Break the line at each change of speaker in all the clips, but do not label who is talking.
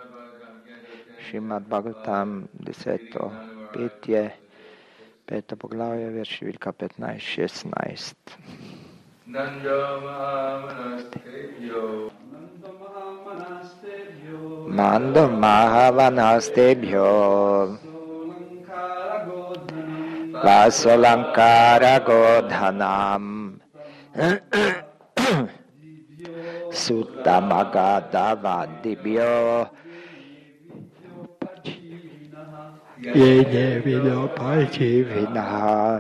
Šrimad Bhagavatam, 10. petje, 5. poglavje, verš številka 15-16. Nando Mahavanastebhyo Vasolankara Godhanam Suttamagada Yene Vidopajivinaha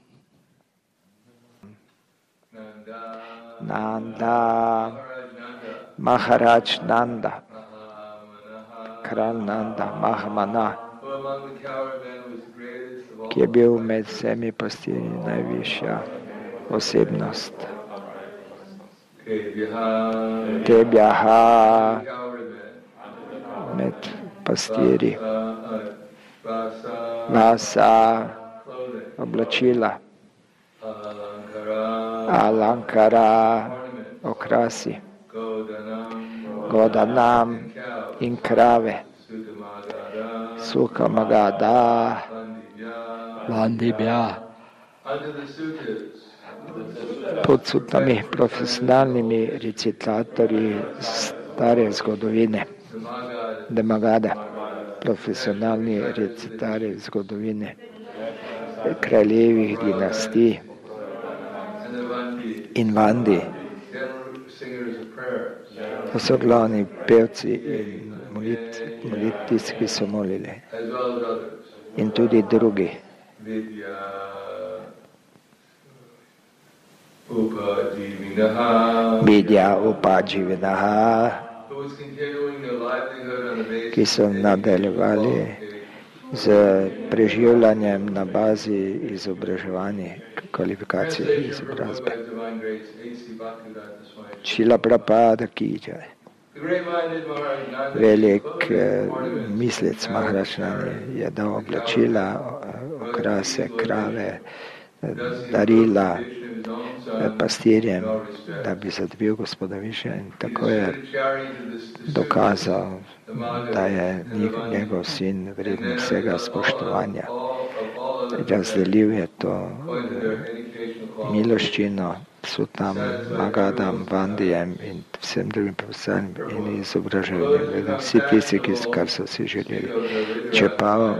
Nanda Maharaj Nanda Kralj Nanda Mahamana, ki je bil med vsemi pastirji najvišja osebnost. Tebjaha med pastirji. Vasa oblačila. Alankara okrasi. Godanam in krave. Sukhamagada Vandibhya. Pod sutami profesionalnimi recitatorji stare zgodovine. Demagada, profesionalni recitari zgodovine kraljevih dinastij in Vandi. To so glavni pevci in molitvi, ki so molili. In tudi drugi. Vidya Upajivinaha, ki so nadaljevali z preživljanjem na bazi izobraževanja, kvalifikacije izobrazbe. Šrila Prabhupada ki jai. Velik mislec Maharaj je dal oblačila, okrase, krave, darila pastirjem, da bi zadobil Gospoda Višnja, in tako je dokazal, da je njegov sin vreden vsega spoštovanja. Razdelil je to miloščino Sutam, Magadam, Vandijem in vsem drugim profesorjem in izobraževanjem. Vsi tisti, kar so si želeli. Čeprav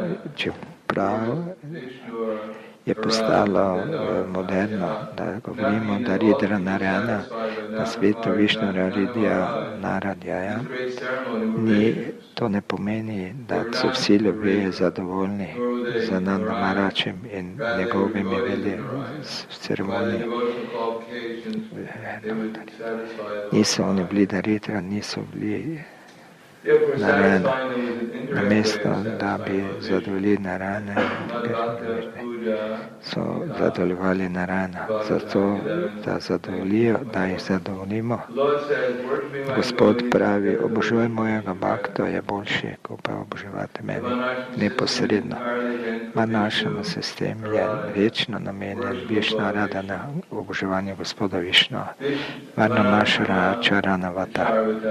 je postalo moderno, da govorimo, da Ridra Narayana na svetu Višnu Naridija Naradjaja, to ne pomeni, da so vsi ljudje zadovoljni z Nanda Maharačem in njegovimi ceremoniji. Niso oni bili Daritra, niso bili Narayana. Namesto, da bi zadovoljili Narayana, so zadovoljevali Narayana. Zato, da jih zadovoljimo. Gospod pravi, obožuj mojega bhakta je boljši, kot pa oboževati mene neposredno. Manašama sistem je večno namenjen Višna Radana, oboževanju Gospoda Višnua. Varnamašara Charanavata.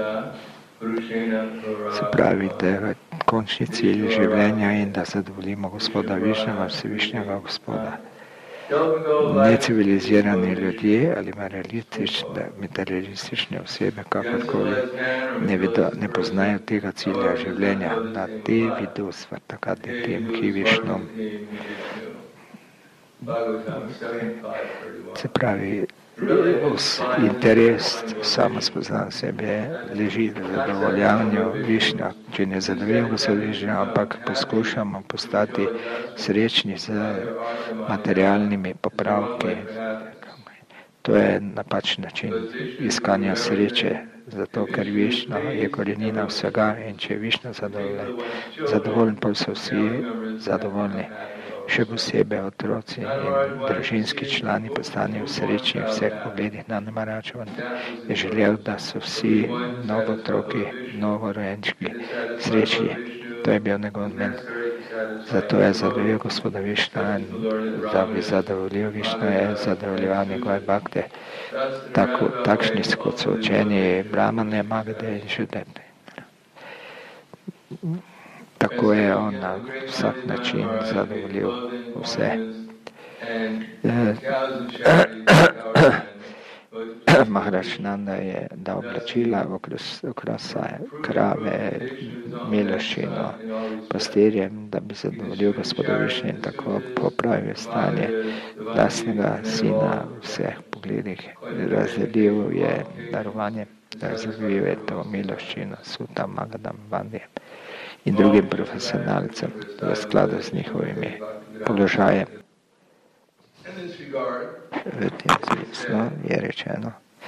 Se pravi, da je končni cilj življenja in da zadovoljimo Gospoda Višnjega, Vsevišnjega Gospoda. Necivilizirani ljudje ali materialistične osebe, kakorkoli, ne poznajo tega cilja življenja, da te vidu svartakati tem, ki Višnom. Se pravi, interes samo spoznam sebe leži v zadovoljanju Višnja, če ne zadovoljimo Gospoda Višnja, ampak poskušamo postati srečni z materialnimi popravki. To je napačen način iskanja sreče, zato ker Višna je korenina vsega in če je Višna zadovoljen, pa so vsi zadovoljni. Še posebej otroci in družinski člani postanejo srečni v vseh pogledih. Nanda Maharač je želel, da so vsi novotroki, novorojenčki srečni. To je bil njegov namen. Zato je zadovoljil Gospoda Višnua, da bi zadovoljil Višnua, je zadovoljeval njegove bhakte, takšni kot so učeni Brahmane, Magade in Šudete. tako je on na vsak način zadovoljil vse. Maharaj Nanda je dal oblačila, okrasje, krave, miloščino pastirjem, da bi zadovoljil Gospoda Višnja in tako popravil stanje lastnega sina v vseh pogledih. Razdelil je darovanje, razdelil je to miloščino Sutam, Magadam, Vandijem in drugim profesionalcem v skladu z njihovimi položajem. V tem smislu je rečeno,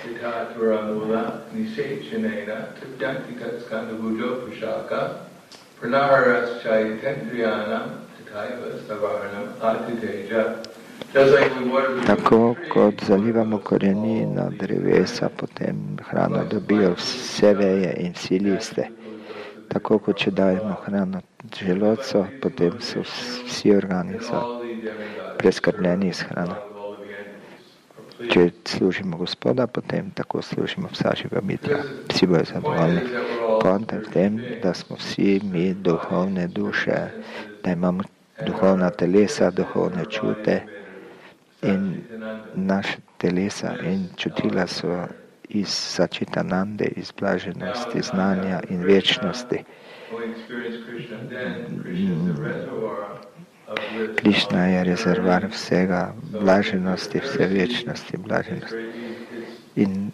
tako kot zalivamo korenino drevesa, potem hrano dobijo vse veje in vsi liste. Tako kot če dajemo hrano želodcu, potem so vsi organi preskrbljeni s hrano. Če služimo Gospoda, potem tako služimo vsa živa bitja. Vsi bojo zadovoljni. Poanta je v tem, da smo vsi mi duhovne duše, da imamo duhovna telesa, duhovne čute in naše telesa in čutila so iz Sačitanande, iz blaženosti, znanja in večnosti. Krišna je rezervar vsega, blaženosti, vse večnosti, blaženosti. In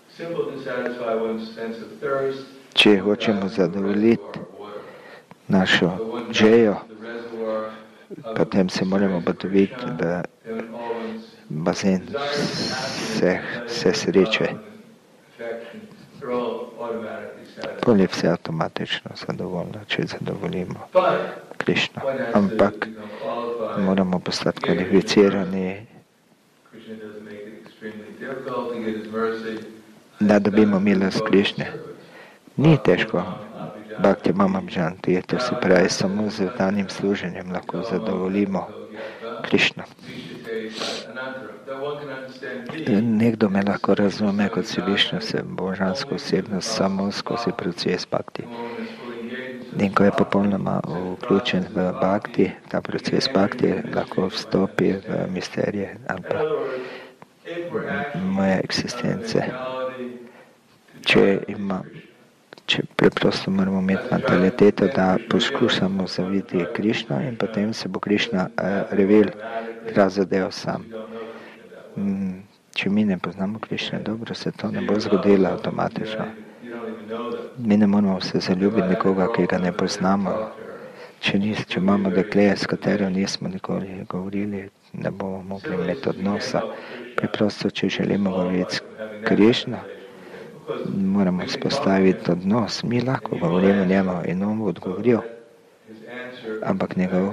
če hočemo zadovoljiti našo žejo, potem se moramo ugotoviti v bazen vse sreče. Pol je vse avtomatično zadovoljno, če zadovoljimo Krišno. Ampak moramo postati kvalificirani, da dobimo milost Krišne. Ni težko. Bhakti Mamam Janti, to se pravi, samo z danim služenjem lahko zadovoljimo Krišno. Nekdo me lahko razume kot si Višnu, božansko osebnost, samo skozi proces Bhakti. In ko je popolnoma vključen v Bhakti, ta proces Bhakti lahko vstopi v misterije ali pa moje eksistence. Če preprosto moramo imeti mentaliteto, da poskušamo zaviti Krišno in potem se bo Krišna razodel sam. Če mi ne poznamo Krišne dobro, se to ne bo zgodilo avtomatično. Mi ne moramo se zaljubiti nekoga, ki ga ne poznamo. Če imamo dekle, s katero nismo nikoli govorili, ne bomo mogli imeti odnosa. Preprosto, če želimo govoriti s Krišno, moramo spostaviti odnos. Mi lahko govorimo njemu in on bo odgovoril, ampak njegov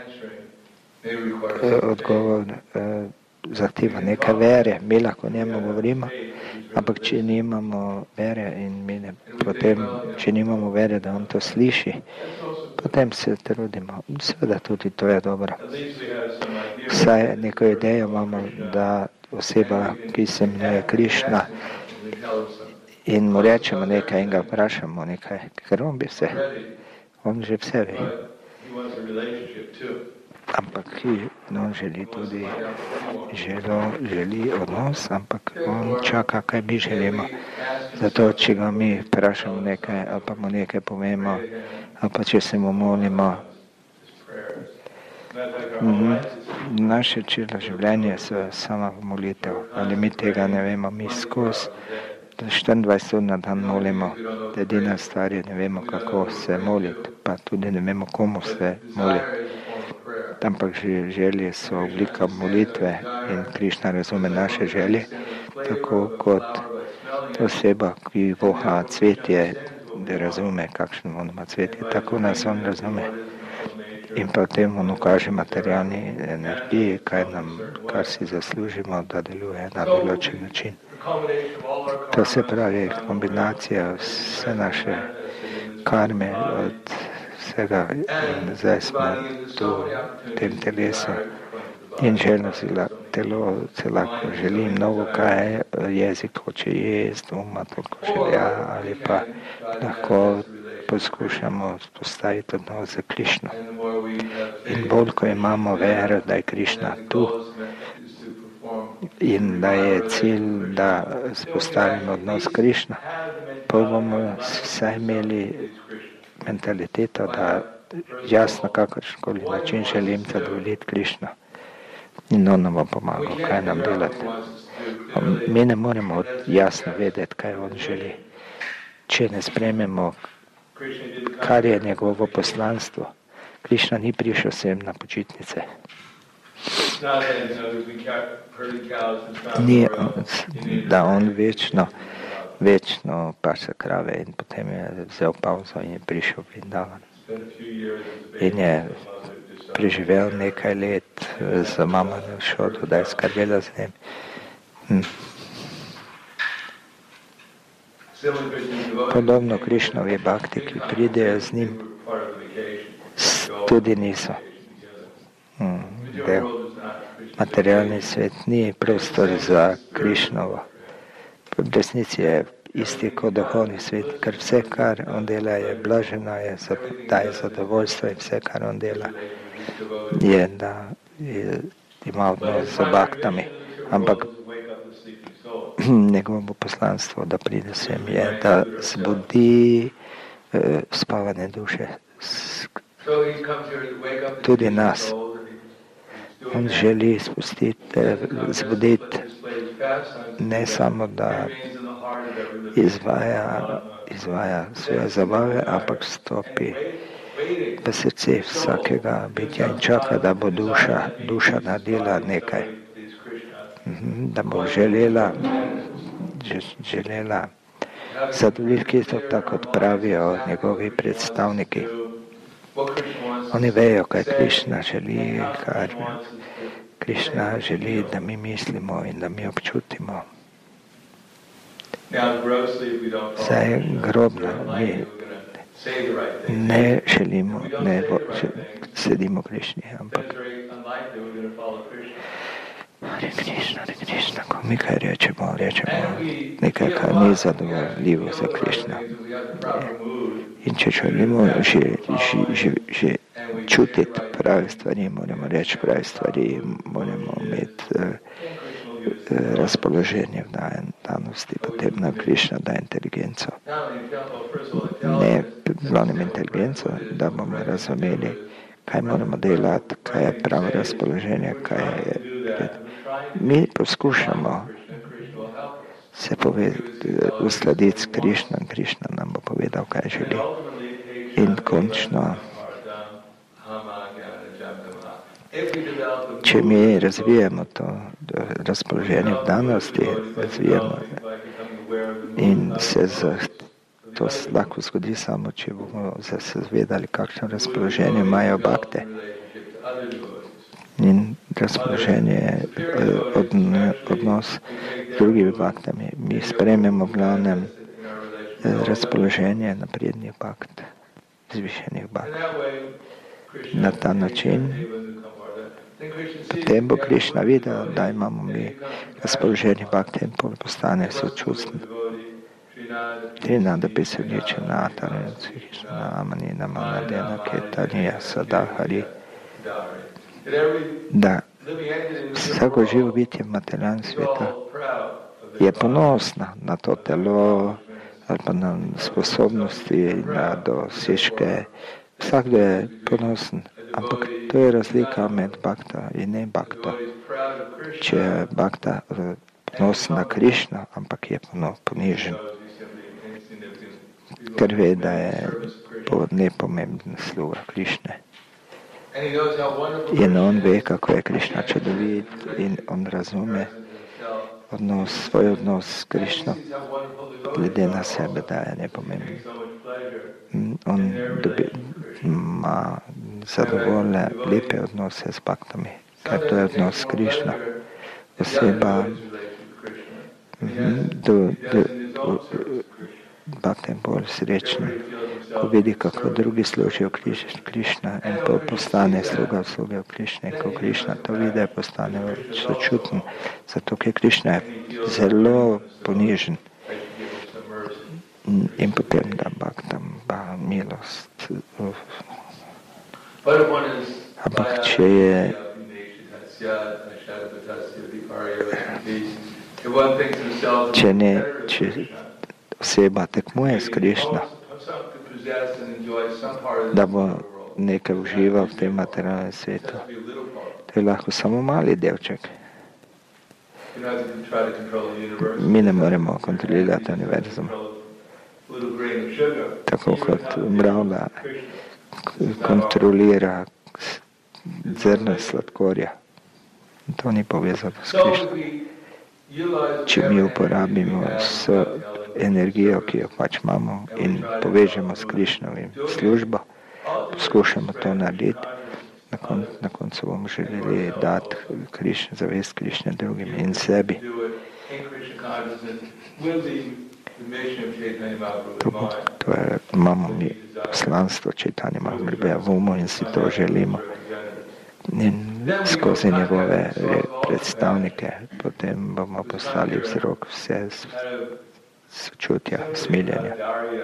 odgovor zahteva nekaj vere. Mi lahko njemu govorimo, ampak če nimamo vere če nimamo vere, da on to sliši, potem se trudimo. Seveda tudi to je dobro. Vsaj neko idejo imamo, da oseba, ki se imenuje Krišna, in mu rečemo nekaj in ga vprašamo nekaj, ker on že vse ve. Ampak on želi tudi želi odnos, ampak on čaka, kaj mi želimo. Zato, če ga mi vprašamo nekaj, ali pa mu nekaj povemo, ali pa če se mu molimo. Naše čelo življenje je sama molitev. Ali mi tega ne vemo, mi skozi 24 ur na dan molimo. Edina stvar je, ne vemo, kako se moliti, pa tudi ne vemo, komu se moliti. Ampak želje so oblika molitve in Krišna razume naše želje, tako kot oseba, ki voha cvetje, da razume, kakšno on ima cvetje, tako nas on razume. In potem on ukaže materialni energiji, kar si zaslužimo, da deluje na določen način. To se pravi kombinacija vse naše karme od vsega in zdaj smo tu v tem telesu in željno telo celako želi mnogo kaj, jezik hoče jesti, toliko želja ali pa lahko poskušamo postaviti odnos za Krišno. In bolj, ko imamo vero, da je Krišna tu in da je cilj, da spostavimo odnos Krišna, pa bomo vsaj imeli mentaliteto, da jasno, kakršenkoli način želim zadovoljiti Krišno. In on nam bo pomagal, kaj nam delati. Mi ne moremo jasno vedeti, kaj on želi. Če ne sprememo, kar je njegovo poslanstvo. Krišna ni prišel sem na počitnice. Ni, da on večno paše krave in potem je vzel pauzo in je prišel v Vrindavan. In je preživel nekaj let za mamo Šodo, da je skrbela z njim. Podobno Krišnovi bhakti, ki pridejo z njim, tudi niso. Materialni svet ni prostor za Krišnovo. V resnici je isti kot duhovni svet, ker vse, kar on dela, je blaženo, daje zadovoljstvo in vse, kar on dela, je, da ima odnos z bhaktami. Ampak njegovo poslanstvo, da pride sem, je, da zbudi spavane duše. Tudi nas. On želi zbuditi ne samo, da izvaja svoje zabave, ampak stopi v srce vsakega bitja in čaka, da bo duša naredila nekaj. Da bo želela zadovoljiti Kristo, tako kot pravijo njegovi predstavniki. Oni vejo, kaj Krišna želi, kar Krišna želi, da mi mislimo in da mi občutimo. Saj grobno, mi ne želimo, ne sedimo Krišni, ampak Hare Krišna, ko mi kaj rečemo nekaj, kar ni zadovoljivo za Krišna. In če želimo že čutiti prave stvari, moramo reči prave stvari, moramo imeti razpoloženje v danosti, potem nam Krišna da inteligenco. Ne glavnim inteligenco, da bomo razumeli, kaj moramo delati, kaj je pravo razpoloženje, kaj je. Mi poskušamo se uskladiti s Krišno in Krišna nam bo povedal, kaj želi. In končno, če mi razvijemo to razpoloženje v danosti, razvijemo in to lahko zgodi samo, če bomo se zvedali, kakšno razpoloženje imajo bhakte. In razpoloženje je odnos z drugimi bhaktami. Mi sprejmemo v glavnem razpoloženje naprednih bhakt, zvišenih bhakt. Na ta način potem bo Krišna videl, da imamo mi razpoloženje bhakte in postane sočustven. Trinada Pisaličana, Krišna, Amanina, Manadena, Ketanija, Sadahari. Da vsako živo bitje v materialnem svetu je ponosna na to telo ali pa na sposobnosti, na dosežke. Vsakdo je ponosen, ampak to je razlika med bhakta in ne bhakta. Če je bhakta ponosen na Krišno, ampak je ponižen, ker ve, da je nepomembna sluga Krišne. In on ve, kako je Krišna čudovit in on razume svoj odnos s Krišno, glede na sebe, da je nepomemben. On ima zadovoljne, lepe odnose s bhaktami, ker to je odnos s Krišno. Oseba bhakta je bolj srečna, ko vidi, kako drugi služijo Krišna in postane sluga v Krišne. In ko Krišna to vidi, postane sočuten, zato ker Krišna je zelo ponižen. in potem da bhaktam milost. Ampak če je če oseba tekmuje s Krišno, da bo nekaj užival v tem materialnem svetu, to je lahko samo mali delček. Mi ne moremo kontrolirati univerzum. Tako kot mravlja kontrolira zrno sladkorja. To ni povezano s Krišnom. Če mi uporabimo vso energijo, ki jo pač imamo, in povežemo s Krišnovim službo, poskušamo to narediti, na koncu bomo želeli dati zavest Krišne drugim in sebi. Imamo mi poslanstvo Chaitanya Mahaprabhuja v umu in si to želimo. In skozi njegove predstavnike potem bomo postali vzrok vse sočutja, smiljenja.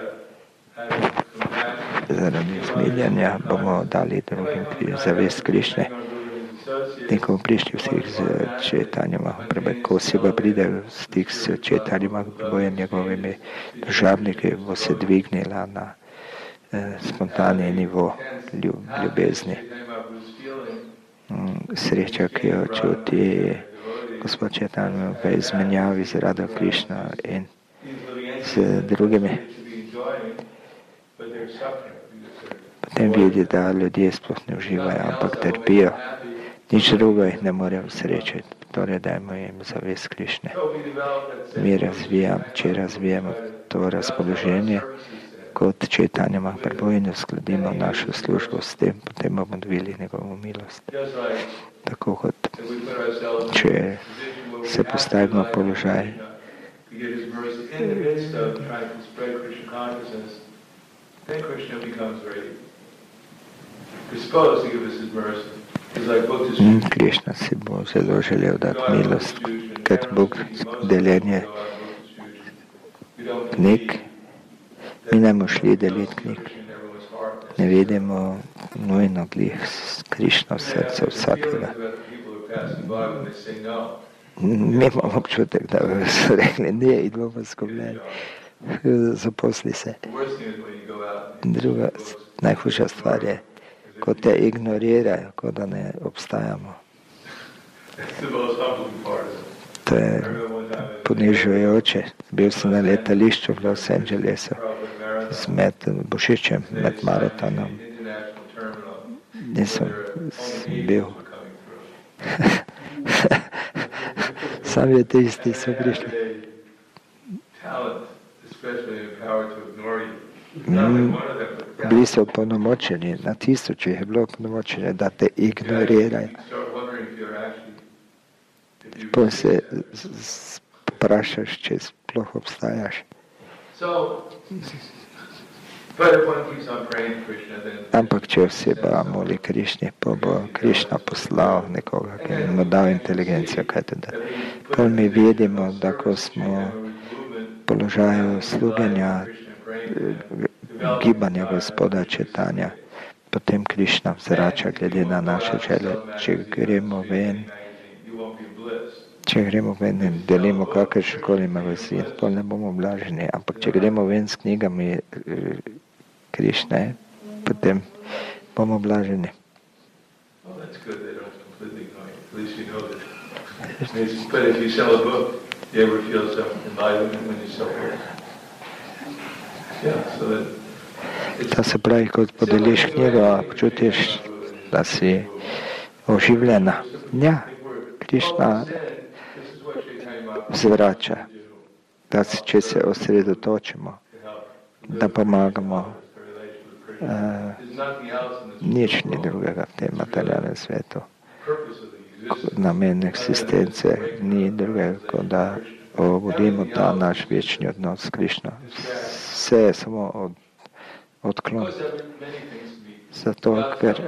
Zaradi smiljenja bomo dali drugim zavest Krišne. In ko bomo prišli v stik z Chaitanjem Mahaprabhujem, ko oseba pride v stik s Chaitanjem Mahaprabhujem, njegovimi družabniki, bo se dvignila na spontani nivo ljubezni. Sreča, ki jo čuti gospod Chaitanya v izmenjavi z Radha Krišna in z drugimi. Potem vidi, da ljudje sploh ne uživajo, ampak trpijo. Nič drugo jih ne more usrečiti. Torej dajmo jim zavest Krišne. Če razvijamo to razpoloženje kot Chaitanya Mahaprabhu in uskladimo našo službo s tem, potem bomo dobili njegovo milost. Tako kot če se postavimo v položaj, Krišna si bo zelo želel dati milost, kad Bog deljenje knjig. Mi ne bomo šli deliti knjig. Ne vidimo nujno glih Krišno v srcu vsakega. Mi imamo občutek, da so rekli, ne, in bomo skobljeni. Zaposli se. Druga, najhujša stvar je, ko te ignorirajo, kot da ne obstajamo. To je ponižujoče. Bil sem na letališču v Los Angelesu med Božičem, med maratonom. Nisem bil. Sami ateisti so prišli. Bili so opolnomočeni, na tisoče je bilo opolnomočeni, da te ignorirajo. Potem se vprašaš, če sploh obstajaš. Ampak če oseba moli Krišni, pa bo Krišna poslal nekoga, ki mu dal inteligencijo, kaj teda. Potem mi vidimo, da ko smo v položaju služenja, gibanja gospoda Chaitanya, potem Krišna vzrača glede na naše želje. Če gremo ven in delimo kakršenkoli magazin, to ne bomo blaženi. Ampak če gremo ven s knjigami Krišne, potem bomo blaženi. To se pravi, kot podeliš knjigo, počutiš, da si oživljena. Ja, Krišna zvrača, da če se osredotočimo, da pomagamo, nič ni drugega v tem materialnem svetu. Namen eksistence ni drugega, kot da obudimo ta naš večni odnos s Krišno. Vse je samo odklon. Zato, ker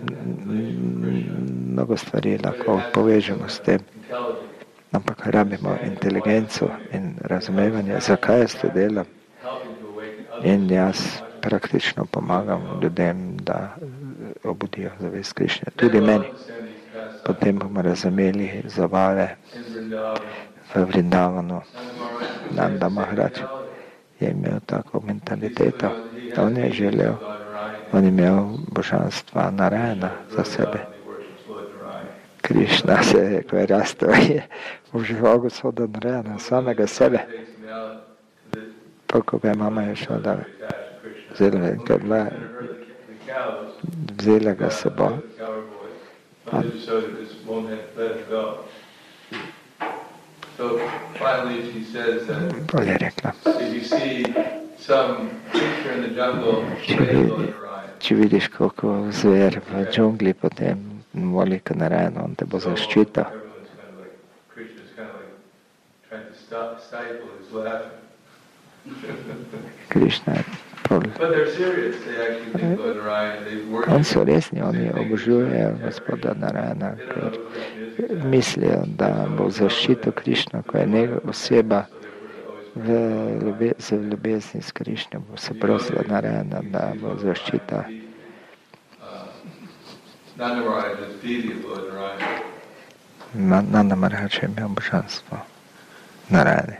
mnogo stvari lahko povežemo s tem, ampak rabimo inteligenco in razumevanje, zakaj jaz to delam. In jaz praktično pomagam ljudem, da obudijo zavest Krišne. Tudi meni. Potem bomo razumeli zabave v Vrindavanu. Nanda Maharaj je imel tako mentaliteto. On je želel, on je imel božanstva Narayana za sebe. Krišna se, ko je rastel, je užival Gospoda Narayana, samega sebe. Pa ko ga je mama je šla, da vzela ga seboj. Bolje je rekla. Če vidiš koliko zver v džungli, potem moli k Narayanu, on te bo zaščitil. Krišna je oni so resni, oni obožujejo Gospoda Narayana, ker mislijo, da bo zaščitil Krišno, ko je njega oseba z ljubezni s Krišno, bo se prosila Narayana, da bo zaščitil. Nanda Maharaj je imel božanstvo Narayane.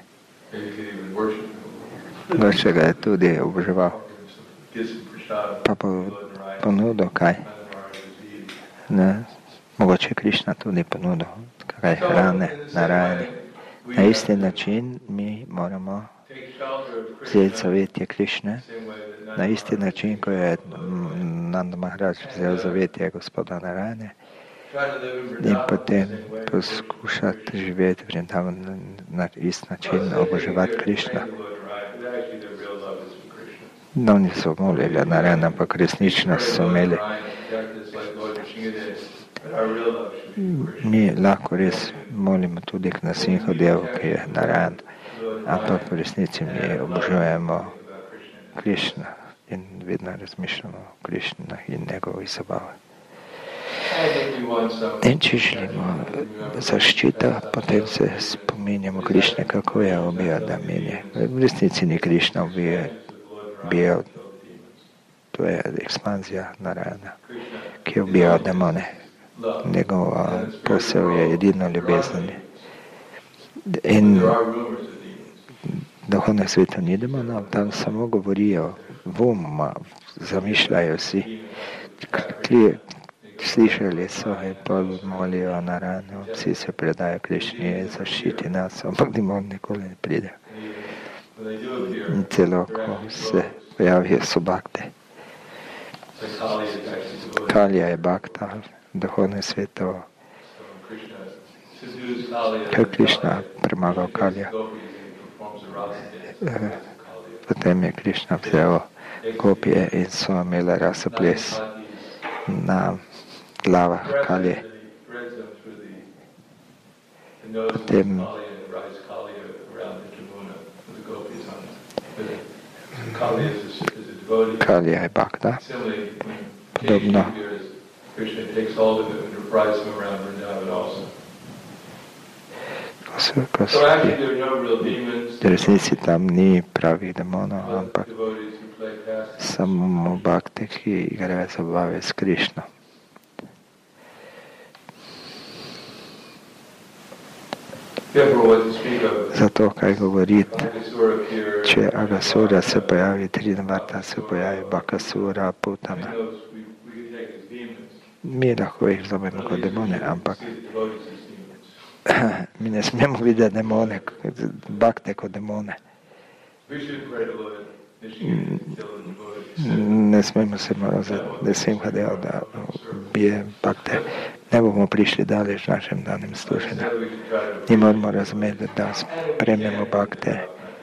Mogoče ga je tudi oboževal. Pa ponudil kaj? Ne, mogoče Krišna tudi ponudil kaj hrane Narayane. Na isti način mi moramo vzeti zavetje Krišne. Na isti način, ko je Nanda Maharaj vzel zavetje Gospoda Narayane in potem poskušati živeti Vrindavanu na isti način, oboževati Krišno. No, oni so molili Narayana, ampak resnično so imeli. Mi lahko res molimo tudi k Nrsimhadevu, ki je Narayan, ampak v resnici mi obožujemo Krišno in vedno razmišljamo o Krišnah in njegovih zabavah. In če želimo zaščito, potem se spominjamo Krišne, kako je ubijal Damini. V resnici ni Krišna ubijal, to je ekspanzija Narayana, ki je ubijal demone. Njegova posel je edino ljubezen. In duhovnem svetu ni demonov, tam samo govorijo, zamišljajo si, slišali so in pol molijo Narayanu, vsi se predajo Krišni, zaščiti nas, ampak demon nikoli ne pride. In celo, ko se pojavijo, so bakte. Kalija je bakta, duhovnem svetu. Ko je Krišna premagal Kalija, potem je Krišna vzel kopije in so imeli rasoples na glavah Kalije. Potem Kalija je bakta. Podobno. V resnici tam ni pravih demonov, ampak samo bakte, ki igrajo zabave s Krišno. Zato, kaj govoriti, če Agasura se pojavi, Tridamvarta se pojavi, Bakasura, Putana. Mi lahko jih vzamemo kot demone, ampak mi ne smemo videti demone, bakte kot demone. Ne smemo se morati Nrsimhadeva, da bije bakte. Ne bomo prišli daleč v našem danem služenju. Mi moramo razumeti, da sprememo bakte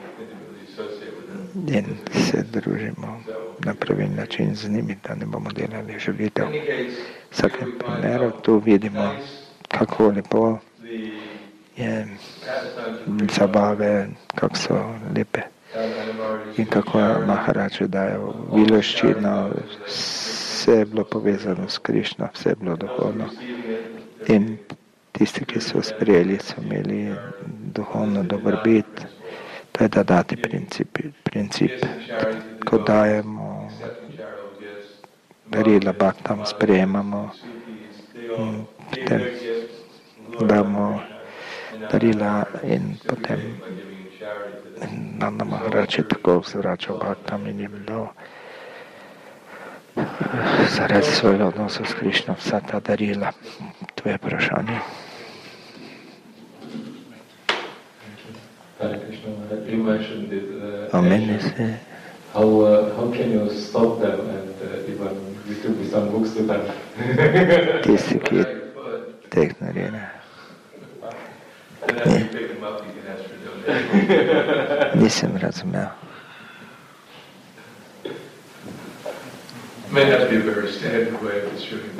in se družimo na pravilni način z njimi, da ne bomo delali žalitev. V vsakem primeru tu vidimo, kako lepo je zabave, kako so lepe in kako Maharaj dajo miloščino, vse je bilo povezano s Krišno, vse je bilo duhovno. In tisti, ki so sprejeli, so imeli duhovno dobrobit. To je dadati princip. ko dajemo darila bhaktam, sprejemamo, potem damo darila in potem Nanda Maharaj je tako vzvračal bhaktam in jim dal zaradi svojega odnosa s Krišnom vsa ta darila. To je vprašanje. Omeni se.
How can you stop them and even distribute some books to them?
Tisti, ki te ignorira. Nisem razumel.
May not be a very standard way of distributing.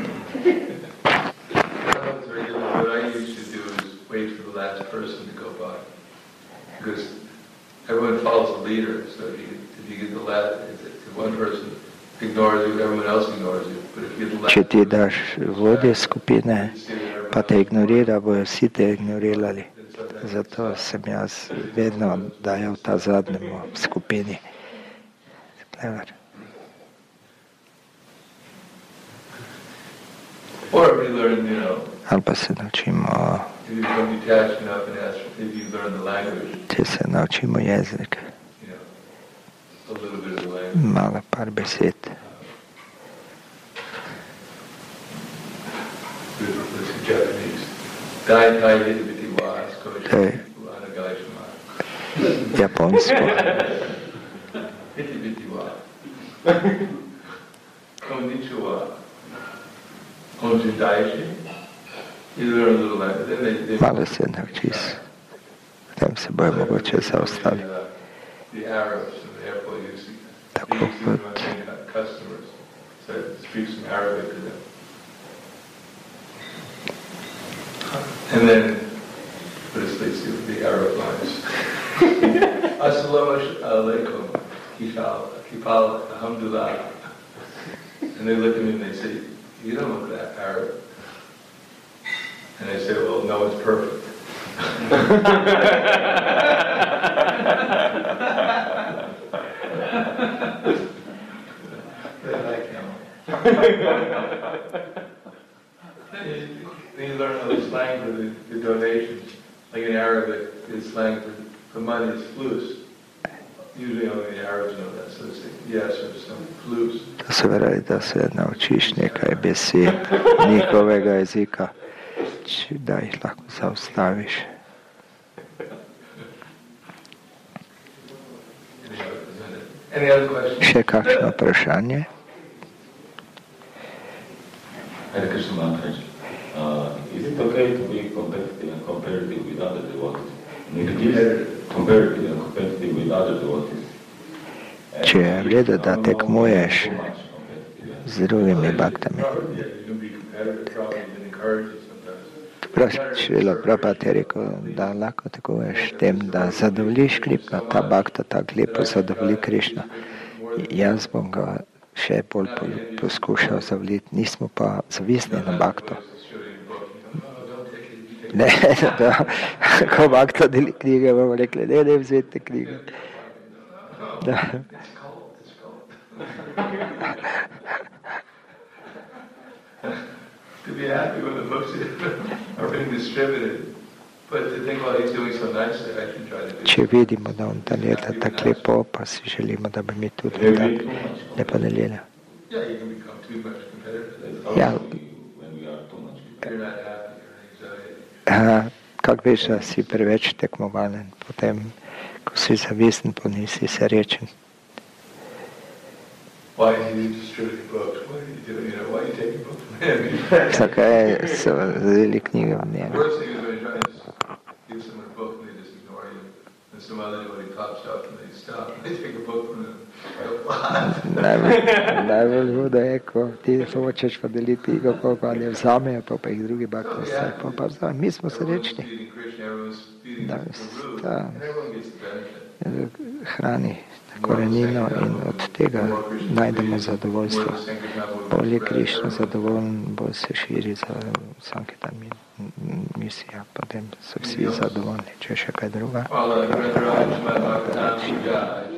What I used to do is wait for the last person to go by, because everyone follows the leader. So if you get the last, if one person ignores you, everyone else ignores you. But if you get the last,
če ti daš vodje skupine, pa te ignorira, bojo vsi te ignorirali. Zato sem jaz vedno dajal ta zadnjemu v skupini. Clever.
Or we learn,
Ali pa se naučimo,
if you become detached enough and ask if you learn the language,
če se naučimo jezik,
a little bit of the language.
malo par besed.
With Japanese. Dai dai hiti biti was,
Dai.
anagai shima.
Japonsko.
Hiti biti wa. Konnichiwa. Onju daishi. You learn a little language. Then they
Malo se naučiš. Potem se bojo mogoče zaustaviti.
The Arabs in the airport used
Tako
to
kot
customers. So speak some Arabic to them. And then, but it's basically the Arab lines. Assalamu alaikum, kifal, alhamdulillah. And they look at me and they say, you don't look that Arab. And I say, well, no, it's perfect. They like him. Then you learn how the slang for the donations. Like in Arabic, the slang for money is flus. Usually only the Arabs know that, so they say, yes, or some flus.
to se pravi, da se naučiš nekaj besed njihovega jezika, da jih lahko zaustaviš.
Any other questions?
Še kakšno vprašanje?
Hare Krishna Maharaj, is it okay to be competitive and comparative with other devotees? Comparative and competitive with other devotees.
Če je v redu, da tekmuješ z drugimi baktami.
You can be competitive, probably even encourage it sometimes.
Šrila Prabhupada je rekel, da lahko tekmuješ tem, da zadovoljiš Krishna, ta bakta tako lepo zadovolji Krishna. Jaz bom ga še bolj poskušal zavoliti, nismo pa zavisni na bakto. Ne, da, ko bakta deli knjige, bomo rekli, ne vzeti knjige. Da.
To be happy when the books are being distributed, but to think, well, he's doing so nicely, I should try to do it.
Če vidimo, da on delita tako lepo, pa si želimo, da bi mi tudi tako lepo delili.
Yeah, you can become too much competitive.
Ja,
When we are too much.
You're not happy, you're anxiety.
kako veš, da si preveč tekmovalen, potem, ko si zavisen, pa nisi srečen.
Why is he distributing books? What are you doing? Why are you taking books from him?
Zakaj so vzeli knjige od njega?
Worst thing is when you try to just give someone a book and they just ignore you. And some other devotee pops up and they stop and they take a book from them.
Najbolj hudo je, ko ti hočeš podeliti knjigo, pa ne vzamejo, pa jih drugi bakti vstajajo, pa vzamejo. Mi smo srečni, da hrani korenino in od tega najdemo zadovoljstvo. Bolj je Krišna zadovoljen, bolj se širi za Sankirtan misija, potem so vsi zadovoljni. Če še kaj druga?